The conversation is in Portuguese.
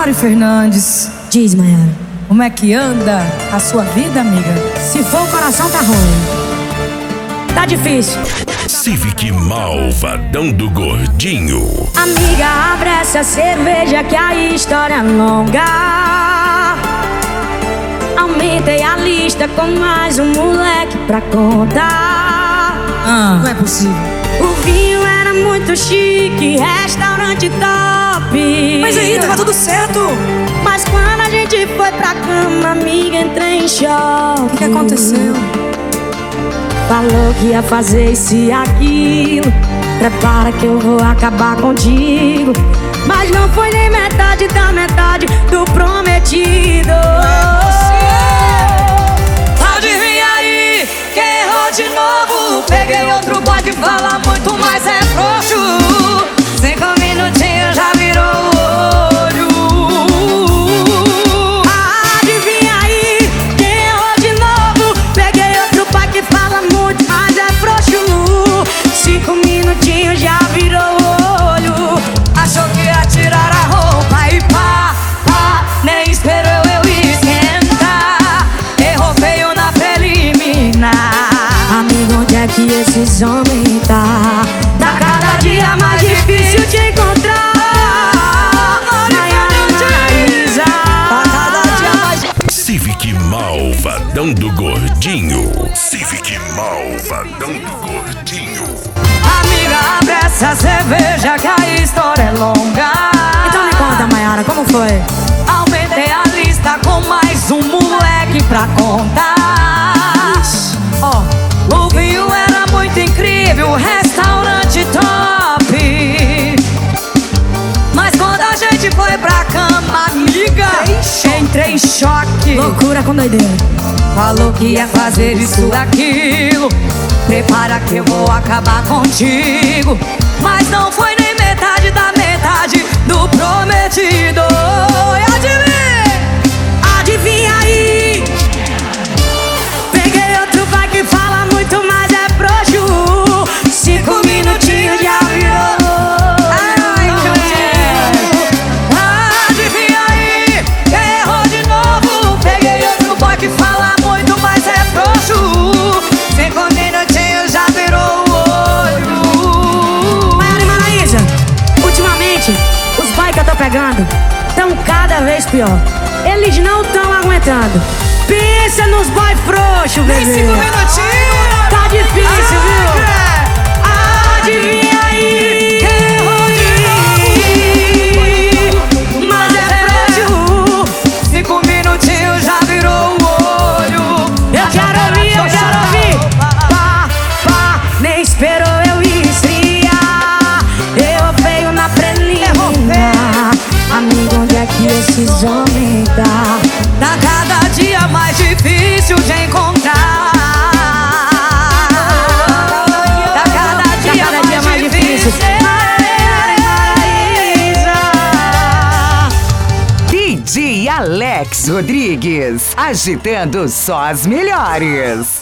Mari Fernandes. Diz, Maiara. Como é que anda a sua vida, amiga? Se for o coração, tá ruim. Tá difícil. Civic Malvadão do Gordinho. Amiga, abre essa cerveja que a história é longa. Aumentei a lista com mais um moleque pra contar. Não é possível. O vinho era muito chique, restaurante top. Mas aí, tava tudo certo. Mas quando a gente foi pra cama, amiga, entrei em choque. O que aconteceu? Falou que ia fazer isso e aquilo. Prepara que eu vou acabar contigo. Mas não foi nem metade da metade do prometido. Adivinha aí, quem errou de novo? Peguei outro boy que fala muito, mas é frouxo. 5 minutinhos já virou olho. Adivinha aí, quem errou de novo? Peguei outro pai que fala muito, mas é frouxo. 5 minutinhos já virou olho. Achou que ia tirar a roupa e pá, nem esperou eu esquentar. Errou feio na preliminar. Amigo, onde é que esses homens tá? Tá cada dia mais difícil de encontrar. Civic Malvadão do Gordinho. Civic Malvadão do Gordinho. Amiga, abre essa cerveja que a história é longa. Então me conta, Maiara, como foi? Aumentei a lista com mais um moleque pra contar. Ó, o vinho era muito incrível, restaurante top. Mas quando a gente foi pra cama, amiga, entrei em choque. Loucura com doideira. Falou que ia fazer isso, aquilo. Prepara que eu vou acabar contigo. Mas não foi nem metade da metade do prometido. E Adivinha aí, peguei outro pai que fala muito, mas é frouxo. 5 minutinhos já virou. adivinha aí, quem errou de novo? Peguei outro boy que fala muito, mas é frouxo. 5 minutinhos já virou o olho. Maiara e Maraísa, ultimamente, os boys que eu tô pegando tão cada vez pior. Eles não tão aguentando. Pensa nos boy frouxos, bebê. 5 minutinhos. Tá difícil, viu? Adivinha aí, quem errou de novo? Mas é frouxo. 5 minutinhos já virou o olho. Eu quero ouvir. Pá, nem esperou eu esfriar. Eu veio na preliminar. Amigo, onde é que esses homens tá? Tá cada dia mais difícil de encontrar. Tá cada dia mais difícil. DJ Alex Rodrigues, agitando só as melhores.